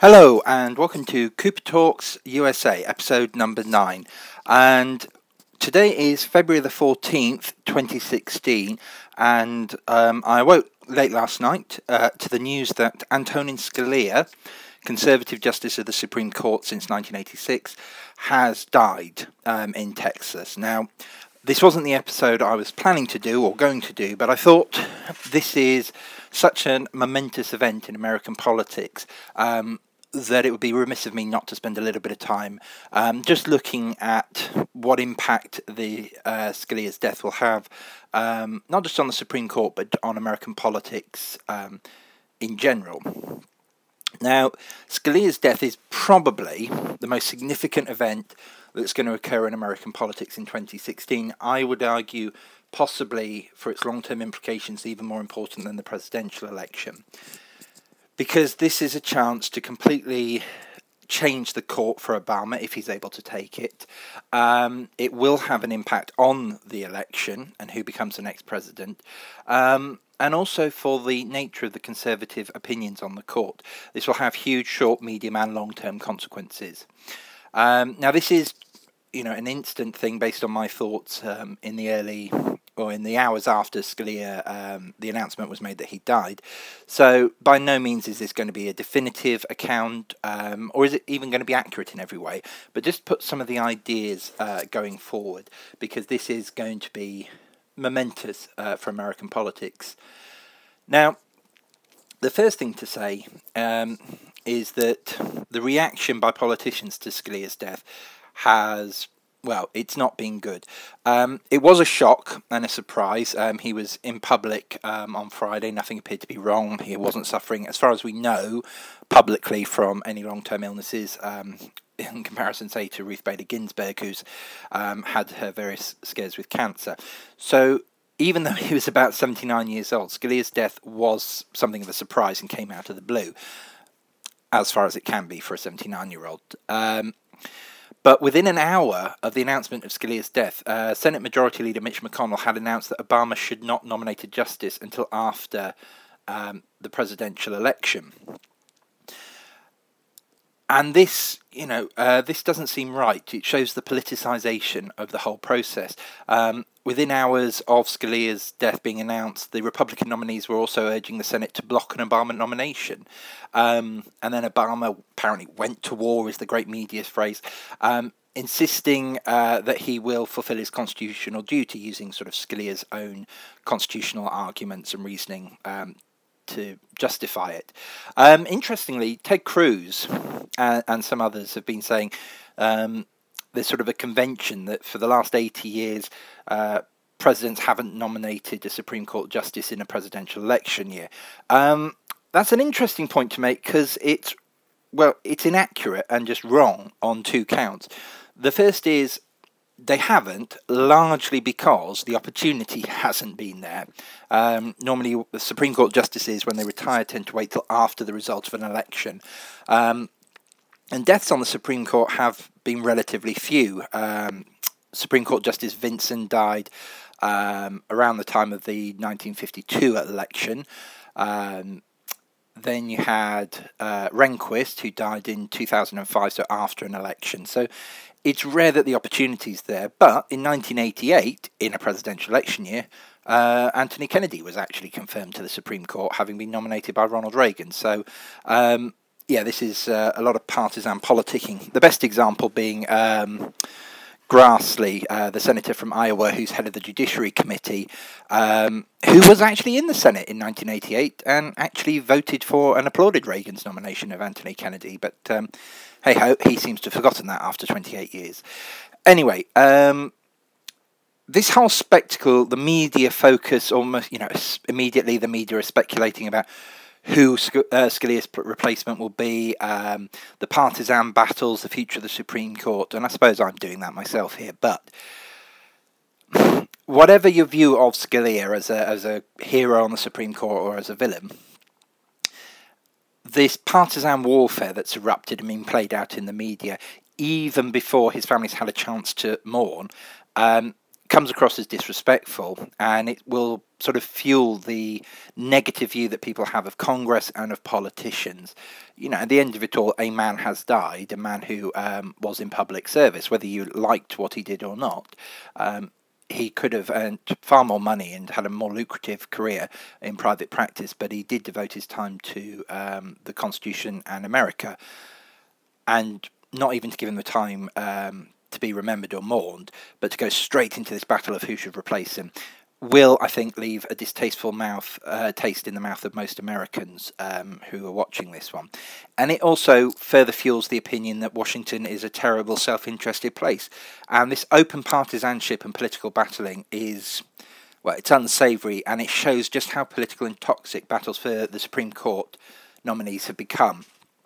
Hello and welcome to Cooper Talks USA, episode number 9. And today is February the 14th, 2016, and I woke late last night to the news that Antonin Scalia, Conservative Justice of the Supreme Court since 1986, has died in Texas. Now, this wasn't the episode I was planning to do or going to do, but I thought this is such a momentous event in American politics that it would be remiss of me not to spend a little bit of time just looking at what impact the Scalia's death will have, not just on the Supreme Court, but on American politics in general. Now, Scalia's death is probably the most significant event that's going to occur in American politics in 2016. I would argue possibly for its long-term implications even more important than the presidential election, because this is a chance to completely change the court for Obama if he's able to take it. It will have an impact on the election and who becomes the next president, and also for the nature of the conservative opinions on the court. This will have huge short, medium and long-term consequences. Now this is, an instant thing based on my thoughts in the hours after Scalia, the announcement was made that he died. So by no means is this going to be a definitive account, or is it even going to be accurate in every way, but just put some of the ideas going forward, because this is going to be momentous for American politics. Now, the first thing to say is that the reaction by politicians to Scalia's death it's not been good. It was a shock and a surprise. He was in public on Friday. Nothing appeared to be wrong. He wasn't suffering, as far as we know, publicly from any long-term illnesses, in comparison, say, to Ruth Bader Ginsburg, who's had her various scares with cancer. So even though he was about 79 years old, Scalia's death was something of a surprise and came out of the blue, as far as it can be for a 79-year-old. But within an hour of the announcement of Scalia's death, Senate Majority Leader Mitch McConnell had announced that Obama should not nominate a justice until after the presidential election. And this, this doesn't seem right. It shows the politicization of the whole process. Within hours of Scalia's death being announced, the Republican nominees were also urging the Senate to block an Obama nomination. And then Obama apparently went to war, is the great media phrase, insisting that he will fulfill his constitutional duty, using sort of Scalia's own constitutional arguments and reasoning to justify it. Interestingly, Ted Cruz and some others have been saying there's sort of a convention that for the last 80 years, presidents haven't nominated a Supreme Court justice in a presidential election year. That's an interesting point to make, because it's inaccurate and just wrong on two counts. The first is they haven't, largely because the opportunity hasn't been there. Normally, the Supreme Court justices, when they retire, tend to wait till after the result of an election. And deaths on the Supreme Court have been relatively few. Supreme Court Justice Vinson died around the time of the 1952 election. Then you had Rehnquist, who died in 2005, so after an election. So it's rare that the opportunity's there. But in 1988, in a presidential election year, Anthony Kennedy was actually confirmed to the Supreme Court, having been nominated by Ronald Reagan. So this is a lot of partisan politicking. The best example being Grassley, the senator from Iowa, who's head of the Judiciary Committee, who was actually in the Senate in 1988 and actually voted for and applauded Reagan's nomination of Anthony Kennedy. But hey-ho, he seems to have forgotten that after 28 years. Anyway, this whole spectacle, the media focus, almost, immediately the media is speculating about who Scalia's replacement will be, the partisan battles, the future of the Supreme Court, and I suppose I'm doing that myself here. But whatever your view of Scalia as a hero on the Supreme Court or as a villain, this partisan warfare that's erupted and been played out in the media, even before his family's had a chance to mourn, comes across as disrespectful, and it will sort of fuel the negative view that people have of Congress and of politicians. At the end of it all, a man has died, a man who was in public service, whether you liked what he did or not. He could have earned far more money and had a more lucrative career in private practice, but he did devote his time to the Constitution and America, and not even to give him the time to be remembered or mourned, but to go straight into this battle of who should replace him, will, I think, leave a distasteful taste in the mouth of most Americans who are watching this one. And it also further fuels the opinion that Washington is a terrible, self-interested place. And this open partisanship and political battling is, well, it's unsavoury, and it shows just how political and toxic battles for the Supreme Court nominees have become.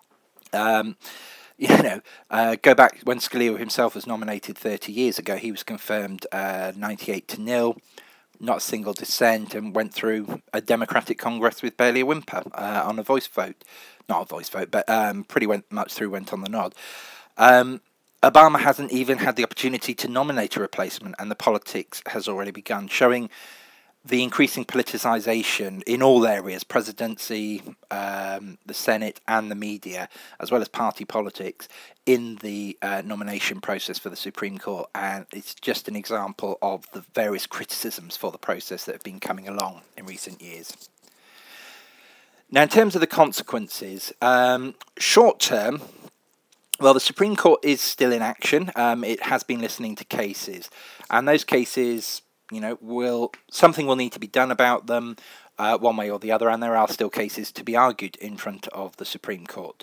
Go back when Scalia himself was nominated 30 years ago. He was confirmed 98-0, not a single dissent, and went through a Democratic Congress with barely a whimper on a voice vote. Not a voice vote, but pretty much through went on the nod. Obama hasn't even had the opportunity to nominate a replacement, and the politics has already begun, showing the increasing politicization in all areas, presidency, the Senate and the media, as well as party politics, in the nomination process for the Supreme Court. And it's just an example of the various criticisms for the process that have been coming along in recent years. Now, in terms of the consequences, short term, well, the Supreme Court is still in action. It has been listening to cases, and those cases, something will need to be done about them one way or the other, and there are still cases to be argued in front of the Supreme Court.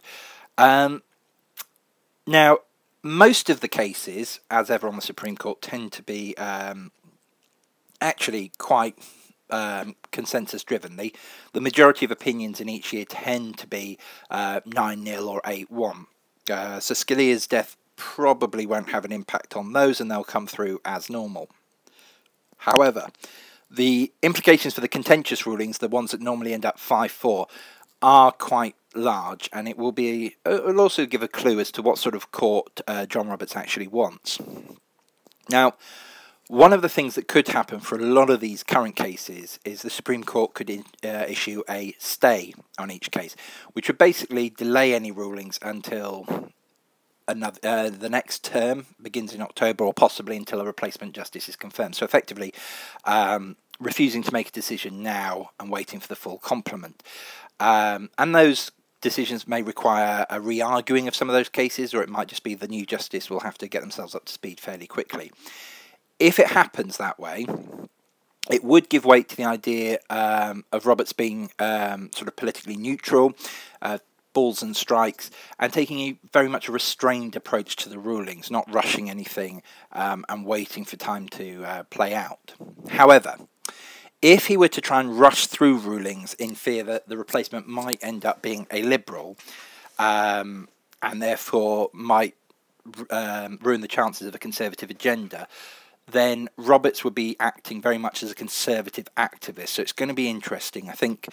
Now, most of the cases, as ever on the Supreme Court, tend to be actually quite consensus-driven. The majority of opinions in each year tend to be 9-0 or 8-1. So Scalia's death probably won't have an impact on those, and they'll come through as normal. However, the implications for the contentious rulings, the ones that normally end up 5-4, are quite large, and it will also give a clue as to what sort of court John Roberts actually wants. Now, one of the things that could happen for a lot of these current cases is the Supreme Court could issue a stay on each case, which would basically delay any rulings until the next term begins in October, or possibly until a replacement justice is confirmed. So effectively, refusing to make a decision now and waiting for the full complement. And those decisions may require a re-arguing of some of those cases, or it might just be the new justice will have to get themselves up to speed fairly quickly. If it happens that way, it would give weight to the idea of Roberts being sort of politically neutral, balls and strikes, and taking very much a restrained approach to the rulings, not rushing anything and waiting for time to play out. However, if he were to try and rush through rulings in fear that the replacement might end up being a Liberal and therefore might ruin the chances of a Conservative agenda, then Roberts would be acting very much as a Conservative activist. So it's going to be interesting. I think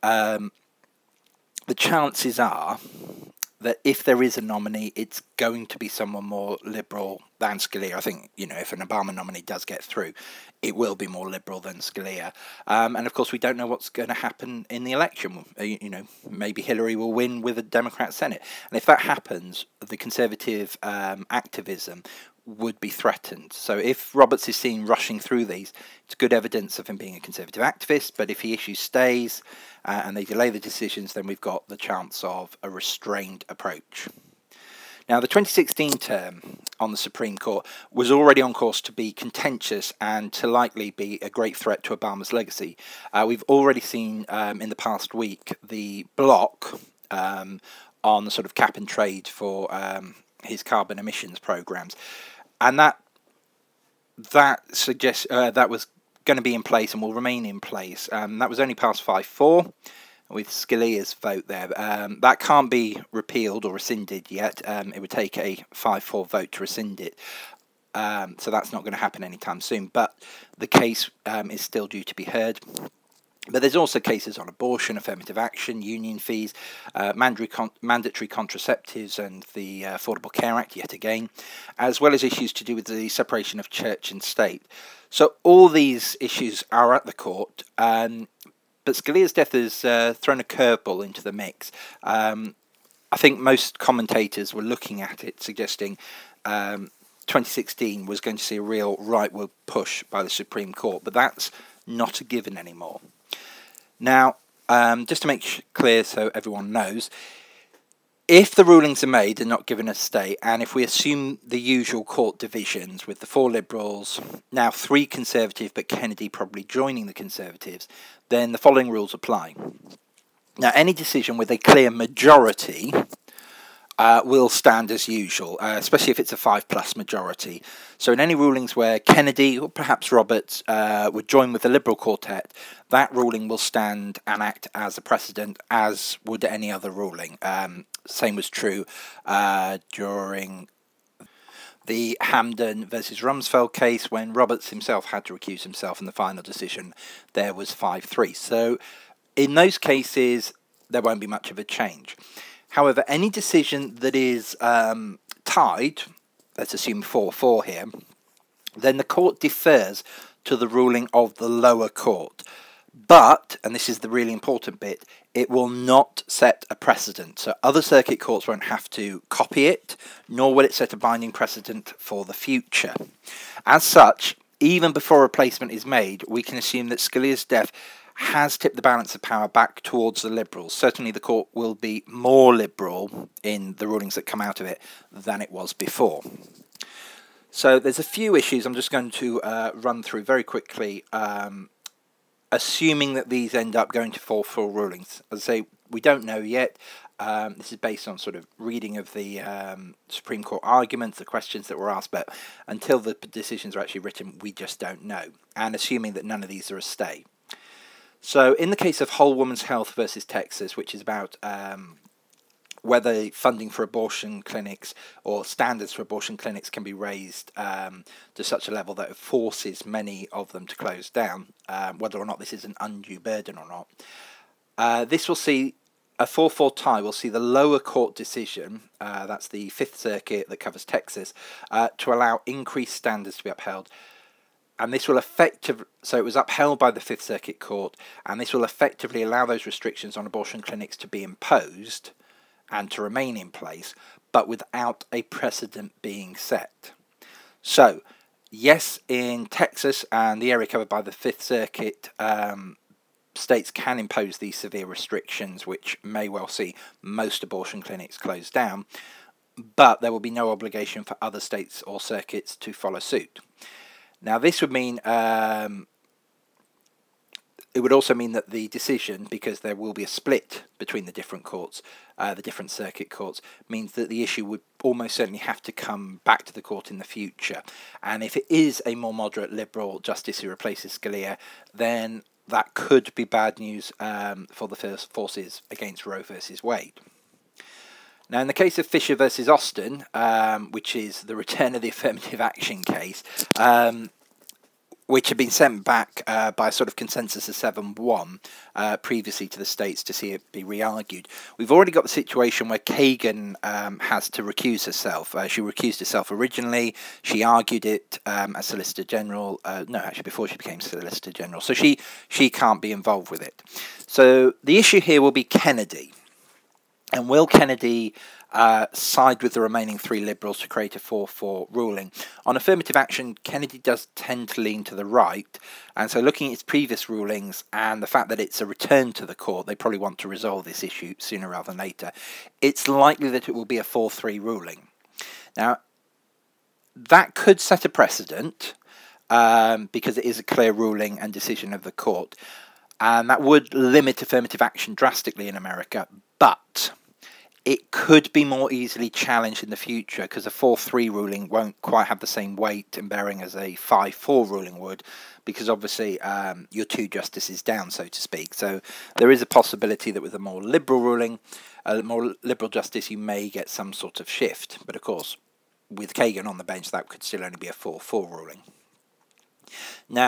the chances are that if there is a nominee, it's going to be someone more Liberal than Scalia. I think, if an Obama nominee does get through, it will be more Liberal than Scalia. And of course, we don't know what's going to happen in the election. Maybe Hillary will win with a Democrat Senate. And if that happens, the Conservative activism would be threatened. So if Roberts is seen rushing through these, it's good evidence of him being a Conservative activist. But if he issues stays and they delay the decisions, then we've got the chance of a restrained approach. Now, the 2016 term on the Supreme Court was already on course to be contentious and to likely be a great threat to Obama's legacy. We've already seen in the past week the block on the sort of cap and trade for his carbon emissions programs. And that suggests that was going to be in place and will remain in place. That was only passed 5-4 with Scalia's vote there. That can't be repealed or rescinded yet. It would take a 5-4 vote to rescind it. So that's not going to happen anytime soon. But the case is still due to be heard. But there's also cases on abortion, affirmative action, union fees, mandatory contraceptives and the Affordable Care Act, yet again, as well as issues to do with the separation of church and state. So all these issues are at the court, but Scalia's death has thrown a curveball into the mix. I think most commentators were looking at it, suggesting 2016 was going to see a real rightward push by the Supreme Court, but that's not a given anymore. Now, just to make clear so everyone knows, if the rulings are made and not given a stay, and if we assume the usual court divisions with the 4 Liberals, now 3 Conservative, but Kennedy probably joining the Conservatives, then the following rules apply. Now, any decision with a clear majority will stand as usual, especially if it's a 5+ majority. So in any rulings where Kennedy or perhaps Roberts would join with the Liberal quartet, that ruling will stand and act as a precedent, as would any other ruling. Same was true during the Hamden versus Rumsfeld case, when Roberts himself had to recuse himself, and the final decision there was 5-3. So in those cases, there won't be much of a change. However, any decision that is tied, let's assume 4-4 here, then the court defers to the ruling of the lower court. But, and this is the really important bit, it will not set a precedent. So other circuit courts won't have to copy it, nor will it set a binding precedent for the future. As such, even before a replacement is made, we can assume that Scalia's death has tipped the balance of power back towards the Liberals. Certainly the court will be more liberal in the rulings that come out of it than it was before. So there's a few issues I'm just going to run through very quickly, assuming that these end up going to 4-4 rulings. As I say, we don't know yet. This is based on sort of reading of the Supreme Court arguments, the questions that were asked, but until the decisions are actually written, we just don't know. And assuming that none of these are a stay. So in the case of Whole Woman's Health versus Texas, which is about whether funding for abortion clinics or standards for abortion clinics can be raised to such a level that it forces many of them to close down, whether or not this is an undue burden or not. This will see a 4-4 tie. Will see the lower court decision, that's the Fifth Circuit that covers Texas, to allow increased standards to be upheld. And this will so it was upheld by the Fifth Circuit Court, and this will effectively allow those restrictions on abortion clinics to be imposed and to remain in place, but without a precedent being set. So, yes, in Texas and the area covered by the Fifth Circuit, states can impose these severe restrictions, which may well see most abortion clinics closed down, but there will be no obligation for other states or circuits to follow suit. Now, this would mean, it would also mean that the decision, because there will be a split between the different courts, the different circuit courts, means that the issue would almost certainly have to come back to the court in the future. And if it is a more moderate liberal justice who replaces Scalia, then that could be bad news for the first forces against Roe versus Wade. Now, in the case of Fisher versus Austin, which is the return of the affirmative action case, which had been sent back by a sort of consensus of 7-1 previously to the states to see it be re-argued, we've already got the situation where Kagan has to recuse herself. She recused herself originally. She argued it as Solicitor General. Before she became Solicitor General. So she can't be involved with it. So the issue here will be Kennedy. And will Kennedy side with the remaining 3 Liberals to create a 4-4 ruling? On affirmative action, Kennedy does tend to lean to the right, and so looking at its previous rulings and the fact that it's a return to the court, they probably want to resolve this issue sooner rather than later. It's likely that it will be a 4-3 ruling. Now, that could set a precedent because it is a clear ruling and decision of the court, and that would limit affirmative action drastically in America, but it could be more easily challenged in the future because a 4-3 ruling won't quite have the same weight and bearing as a 5-4 ruling would, because obviously you're 2 justices down, so to speak. So there is a possibility that with a more liberal ruling, a more liberal justice, you may get some sort of shift. But of course, with Kagan on the bench, that could still only be a 4-4 ruling. Now,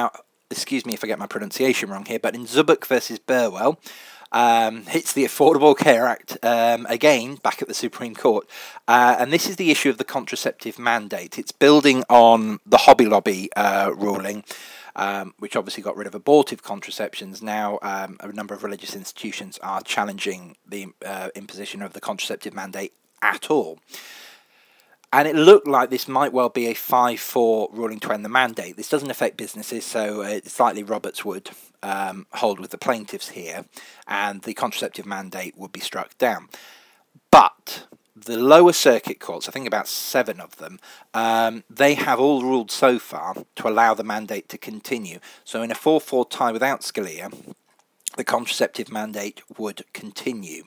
excuse me if I get my pronunciation wrong here, but in Zubik versus Burwell, hits the Affordable Care Act again back at the Supreme Court. And this is the issue of the contraceptive mandate. It's building on the Hobby Lobby ruling, which obviously got rid of abortive contraceptions. Now a number of religious institutions are challenging the imposition of the contraceptive mandate at all. And it looked like this might well be a 5-4 ruling to end the mandate. This doesn't affect businesses, so it's likely Roberts would hold with the plaintiffs here, and the contraceptive mandate would be struck down. But the lower circuit courts, I think about 7 of them, they have all ruled so far to allow the mandate to continue. So in a 4-4 tie without Scalia, the contraceptive mandate would continue.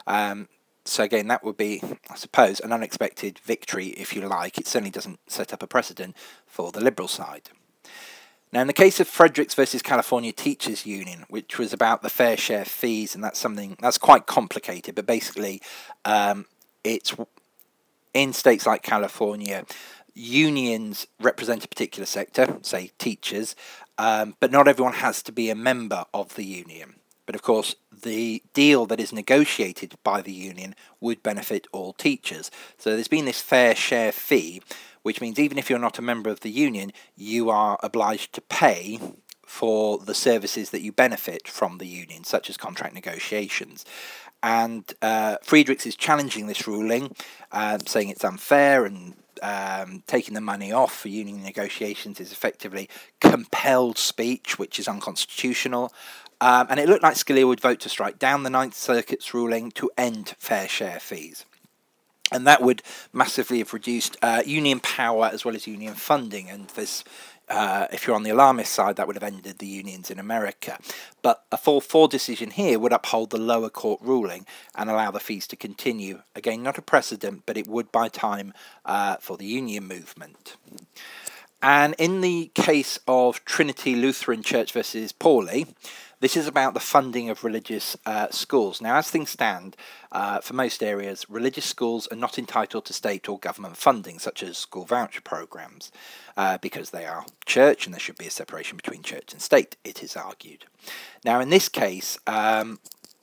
So again, that would be, I suppose, an unexpected victory, if you like. It certainly doesn't set up a precedent for the Liberal side. Now, in the case of Fredericks versus California Teachers Union, which was about the fair share fees, and that's something that's quite complicated, but basically it's in states like California, unions represent a particular sector, say teachers, but not everyone has to be a member of the union. But of course, the deal that is negotiated by the union would benefit all teachers. So there's been this fair share fee, which means even if you're not a member of the union, you are obliged to pay for the services that you benefit from the union, such as contract negotiations. And Friedrichs is challenging this ruling, saying it's unfair, and taking the money off for union negotiations is effectively compelled speech, which is unconstitutional. And it looked like Scalia would vote to strike down the Ninth Circuit's ruling to end fair share fees. And that would massively have reduced union power as well as union funding. And this, if you're on the alarmist side, that would have ended the unions in America. But a 4-4 decision here would uphold the lower court ruling and allow the fees to continue. Again, not a precedent, but it would buy time for the union movement. And in the case of Trinity Lutheran Church versus Pauli, this is about the funding of religious schools. Now, as things stand, for most areas, religious schools are not entitled to state or government funding, such as school voucher programs, because they are church and there should be a separation between church and state, it is argued. Now, in this case, bizarrely,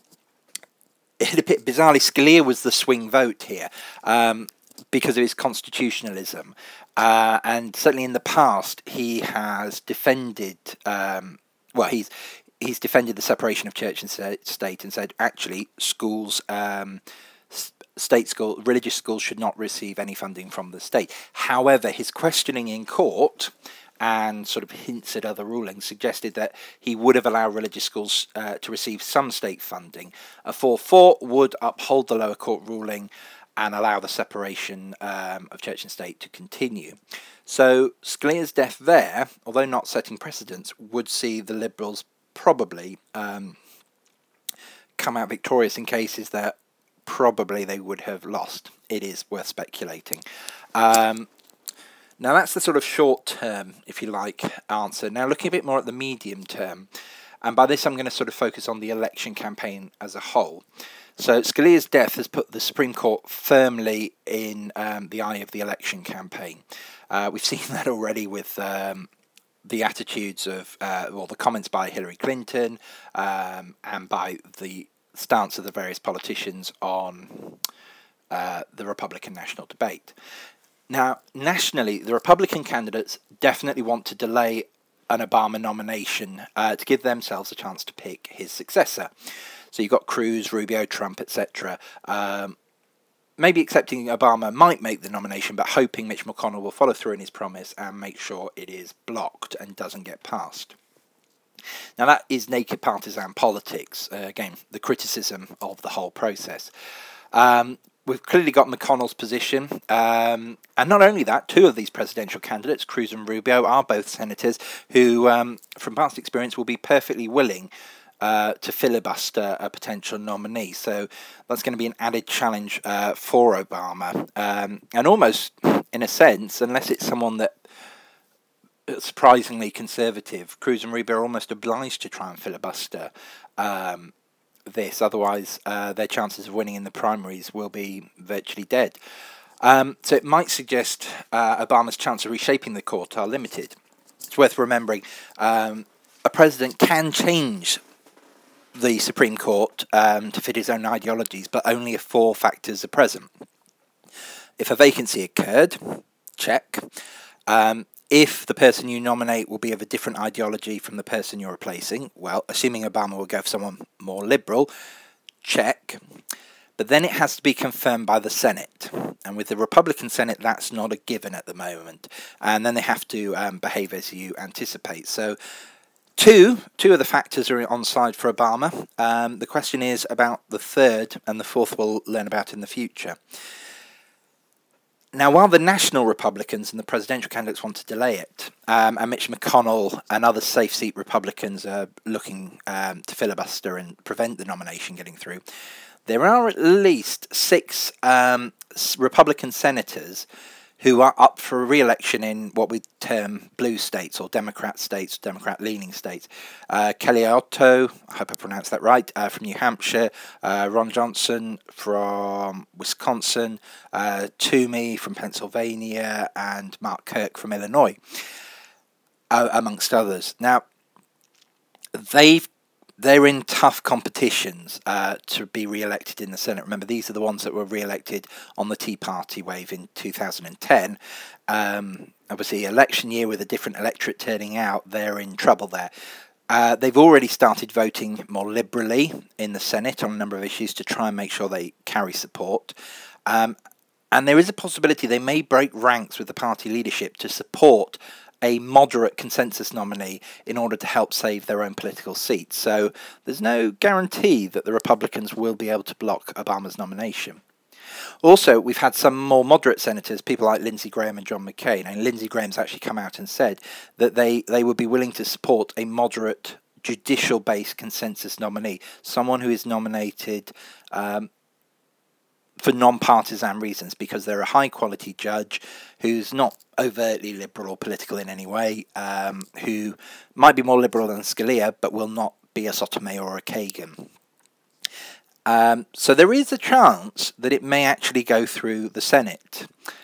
Scalia was the swing vote here because of his constitutionalism. And certainly in the past, he has defended, he's defended the separation of church and state and said, actually, schools, religious schools should not receive any funding from the state. However, his questioning in court and sort of hints at other rulings suggested that he would have allowed religious schools to receive some state funding. A 4-4 would uphold the lower court ruling and allow the separation of church and state to continue. So Scalia's death there, although not setting precedents, would see the Liberals probably come out victorious in cases that probably they would have lost. It is worth speculating. Now that's the sort of short term, if you like, answer. Now looking a bit more at the medium term, and by this I'm going to sort of focus on the election campaign as a whole. So Scalia's death has put the Supreme Court firmly in the eye of the election campaign. We've seen that already with the attitudes of, the comments by Hillary Clinton and by the stance of the various politicians on the Republican national debate. Now, nationally, the Republican candidates definitely want to delay an Obama nomination to give themselves a chance to pick his successor. So you've got Cruz, Rubio, Trump, etc. Maybe accepting Obama might make the nomination, but hoping Mitch McConnell will follow through on his promise and make sure it is blocked and doesn't get passed. Now that is naked partisan politics, again, the criticism of the whole process. We've clearly got McConnell's position, and not only that, two of these presidential candidates, Cruz and Rubio, are both senators who, from past experience, will be perfectly willing to filibuster a potential nominee. So that's going to be an added challenge for Obama. And almost, in a sense, unless it's someone that surprisingly conservative, Cruz and Rubio are almost obliged to try and filibuster this. Otherwise, their chances of winning in the primaries will be virtually dead. So it might suggest Obama's chance of reshaping the court are limited. It's worth remembering a president can change the Supreme Court to fit his own ideologies, but only if 4 factors are present. If a vacancy occurred, check. If the person you nominate will be of a different ideology from the person you're replacing, well, assuming Obama will go for someone more liberal, check. But then it has to be confirmed by the Senate. And with the Republican Senate, that's not a given at the moment. And then they have to behave as you anticipate. So two of the factors are on side for Obama. The question is about the third, and the fourth we'll learn about in the future. Now, while the national Republicans and the presidential candidates want to delay it, and Mitch McConnell and other safe seat Republicans are looking to filibuster and prevent the nomination getting through, there are at least 6 Republican senators who are up for re-election in what we term blue states or Democrat-leaning states. Kelly Ayotte, I hope I pronounced that right, from New Hampshire, Ron Johnson from Wisconsin, Toomey from Pennsylvania, and Mark Kirk from Illinois, amongst others. Now, they're in tough competitions to be re-elected in the Senate. Remember, these are the ones that were re-elected on the Tea Party wave in 2010. Obviously, election year with a different electorate turning out, they're in trouble there. They've already started voting more liberally in the Senate on a number of issues to try and make sure they carry support. And there is a possibility they may break ranks with the party leadership to support a moderate consensus nominee in order to help save their own political seats. So there's no guarantee that the Republicans will be able to block Obama's nomination. Also, we've had some more moderate senators, people like Lindsey Graham and John McCain, and Lindsey Graham's actually come out and said that they would be willing to support a moderate judicial-based consensus nominee, someone who is nominated for non-partisan reasons, because they're a high-quality judge who's not overtly liberal or political in any way, who might be more liberal than Scalia, but will not be a Sotomayor or a Kagan. So there is a chance that it may actually go through the Senate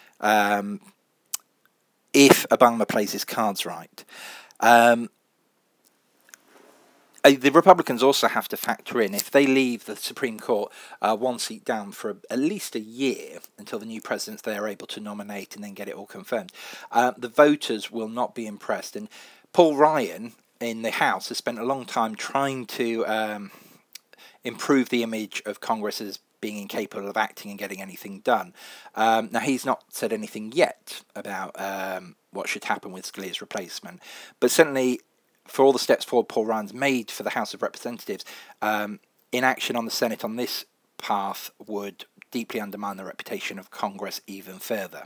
if Obama plays his cards right. The Republicans also have to factor in, if they leave the Supreme Court 1 seat down for at least a year until the new president's there able to nominate and then get it all confirmed, the voters will not be impressed. And Paul Ryan in the House has spent a long time trying to improve the image of Congress as being incapable of acting and getting anything done. Now, he's not said anything yet about what should happen with Scalia's replacement, but certainly for all the steps forward Paul Ryan's made for the House of Representatives, inaction on the Senate on this path would deeply undermine the reputation of Congress even further.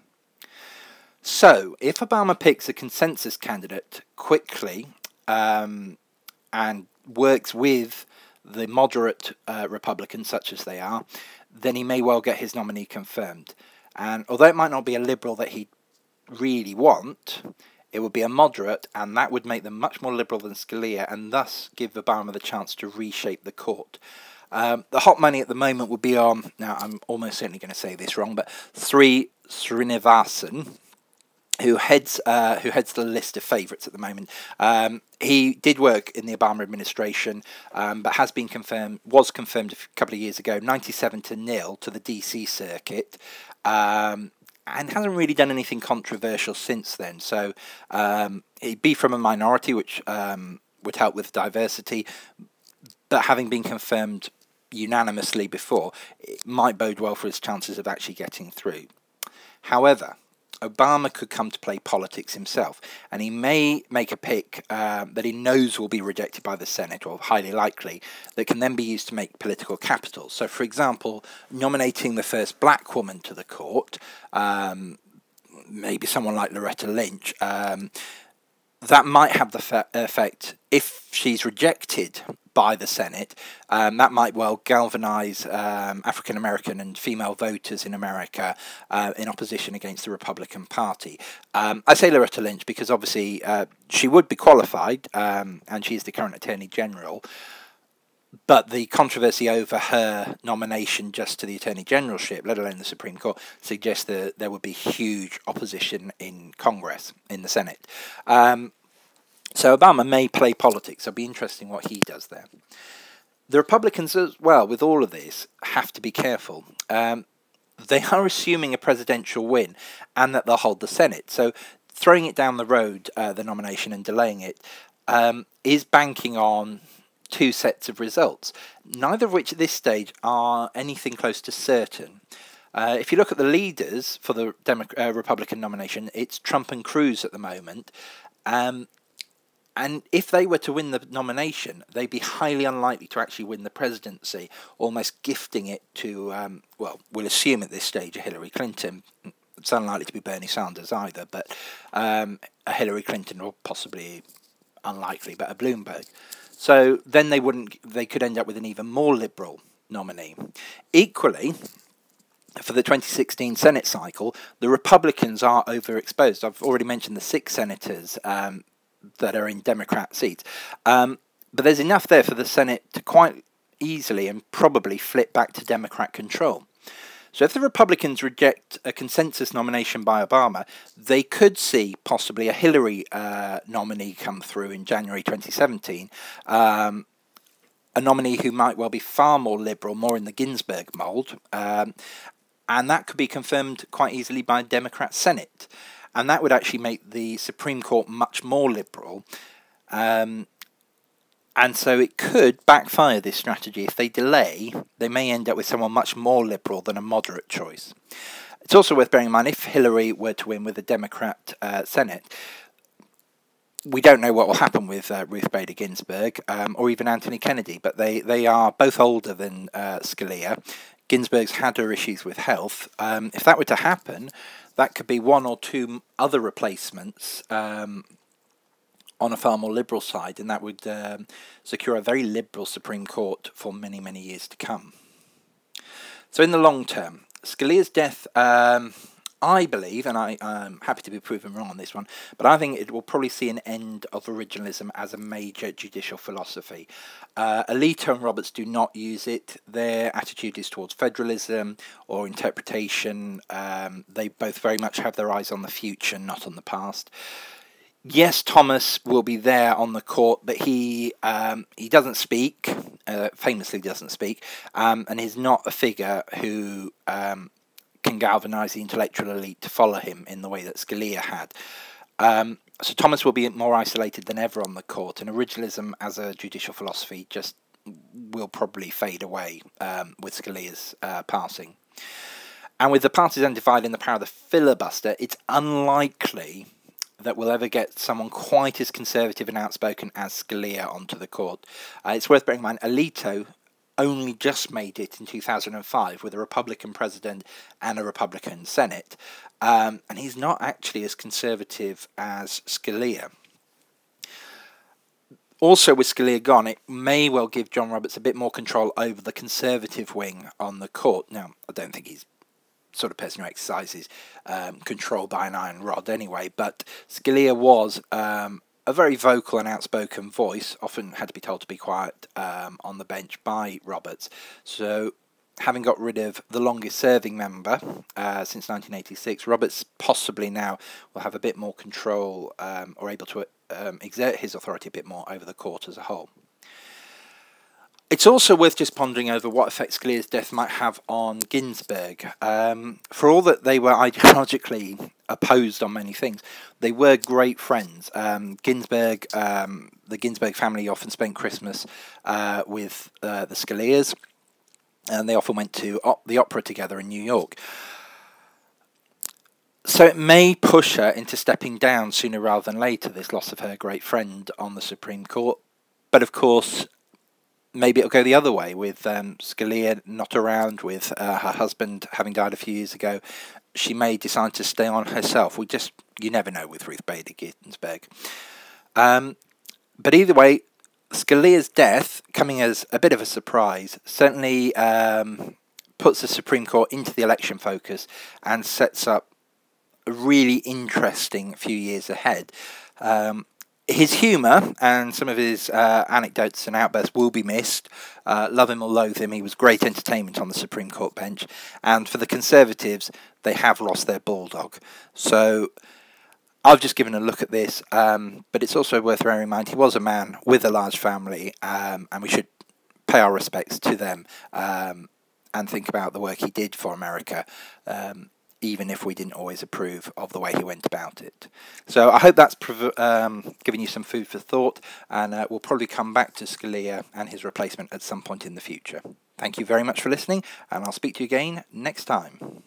So, if Obama picks a consensus candidate quickly and works with the moderate Republicans, such as they are, then he may well get his nominee confirmed. And although it might not be a liberal that he'd really want, it would be a moderate, and that would make them much more liberal than Scalia, and thus give Obama the chance to reshape the court. The hot money at the moment would be on, now I'm almost certainly going to say this wrong, but Srinivasan, who heads the list of favourites at the moment. He did work in the Obama administration, but was confirmed a couple of years ago, 97-0 to the DC circuit. And hasn't really done anything controversial since then. So he'd be from a minority, which would help with diversity. But having been confirmed unanimously before, it might bode well for his chances of actually getting through. However, Obama could come to play politics himself, and he may make a pick that he knows will be rejected by the Senate, or highly likely, that can then be used to make political capital. So, for example, nominating the first black woman to the court, maybe someone like Loretta Lynch, that might have the effect, if she's rejected by the Senate, that might well galvanise African American and female voters in America in opposition against the Republican Party. I say Loretta Lynch because obviously she would be qualified, and she is the current Attorney General, but the controversy over her nomination just to the Attorney Generalship, let alone the Supreme Court, suggests that there would be huge opposition in Congress, in the Senate. So Obama may play politics. It'll be interesting what he does there. The Republicans as well, with all of this, have to be careful. They are assuming a presidential win and that they'll hold the Senate. So throwing it down the road, the nomination, and delaying it, is banking on two sets of results, neither of which at this stage are anything close to certain. If you look at the leaders for the Republican nomination, it's Trump and Cruz at the moment. And if they were to win the nomination, they'd be highly unlikely to actually win the presidency, almost gifting it to, we'll assume at this stage a Hillary Clinton. It's unlikely to be Bernie Sanders either, but a Hillary Clinton, or possibly unlikely, but a Bloomberg. So then they could end up with an even more liberal nominee. Equally, for the 2016 Senate cycle, the Republicans are overexposed. I've already mentioned the 6 senators that are in Democrat seats. But there's enough there for the Senate to quite easily and probably flip back to Democrat control. So if the Republicans reject a consensus nomination by Obama, they could see possibly a Hillary nominee come through in January 2017, a nominee who might well be far more liberal, more in the Ginsburg mould, and that could be confirmed quite easily by a Democrat Senate. And that would actually make the Supreme Court much more liberal. And so it could backfire, this strategy. If they delay, they may end up with someone much more liberal than a moderate choice. It's also worth bearing in mind, if Hillary were to win with a Democrat Senate, we don't know what will happen with Ruth Bader Ginsburg or even Anthony Kennedy, but they are both older than Scalia. Ginsburg's had her issues with health. If that were to happen, that could be one or two other replacements on a far more liberal side, and that would secure a very liberal Supreme Court for many, many years to come. So in the long term, Scalia's death, I believe, and I'm happy to be proven wrong on this one, but I think it will probably see an end of originalism as a major judicial philosophy. Alito and Roberts do not use it. Their attitude is towards federalism or interpretation. They both very much have their eyes on the future, not on the past. Yes, Thomas will be there on the court, but he doesn't speak, famously doesn't speak, and is not a figure who can galvanise the intellectual elite to follow him in the way that Scalia had. So Thomas will be more isolated than ever on the court, and originalism as a judicial philosophy just will probably fade away with Scalia's passing. And with the partisan divide in the power of the filibuster, it's unlikely that we'll ever get someone quite as conservative and outspoken as Scalia onto the court. It's worth bearing in mind, Alito only just made it in 2005 with a Republican president and a Republican Senate. And he's not actually as conservative as Scalia. Also, with Scalia gone, it may well give John Roberts a bit more control over the conservative wing on the court. Now, I don't think he's the sort of person who exercises control by an iron rod anyway, but Scalia was a very vocal and outspoken voice, often had to be told to be quiet on the bench by Roberts. So, having got rid of the longest serving member since 1986, Roberts possibly now will have a bit more control or able to exert his authority a bit more over the court as a whole. It's also worth just pondering over what effect Scalia's death might have on Ginsburg. For all that they were ideologically opposed on many things, they were great friends. The Ginsburg family often spent Christmas with the Scalias, and they often went to the opera together in New York. So it may push her into stepping down sooner rather than later, this loss of her great friend on the Supreme Court. But of course, maybe it'll go the other way, with Scalia not around, with her husband having died a few years ago. She may decide to stay on herself. You never know with Ruth Bader Ginsburg. But either way, Scalia's death, coming as a bit of a surprise, certainly puts the Supreme Court into the election focus and sets up a really interesting few years ahead. His humour and some of his anecdotes and outbursts will be missed. Love him or loathe him, he was great entertainment on the Supreme Court bench. And for the Conservatives, they have lost their bulldog. So I've just given a look at this, but it's also worth bearing in mind he was a man with a large family, and we should pay our respects to them and think about the work he did for America, even if we didn't always approve of the way he went about it. So I hope that's given you some food for thought, and we'll probably come back to Scalia and his replacement at some point in the future. Thank you very much for listening, and I'll speak to you again next time.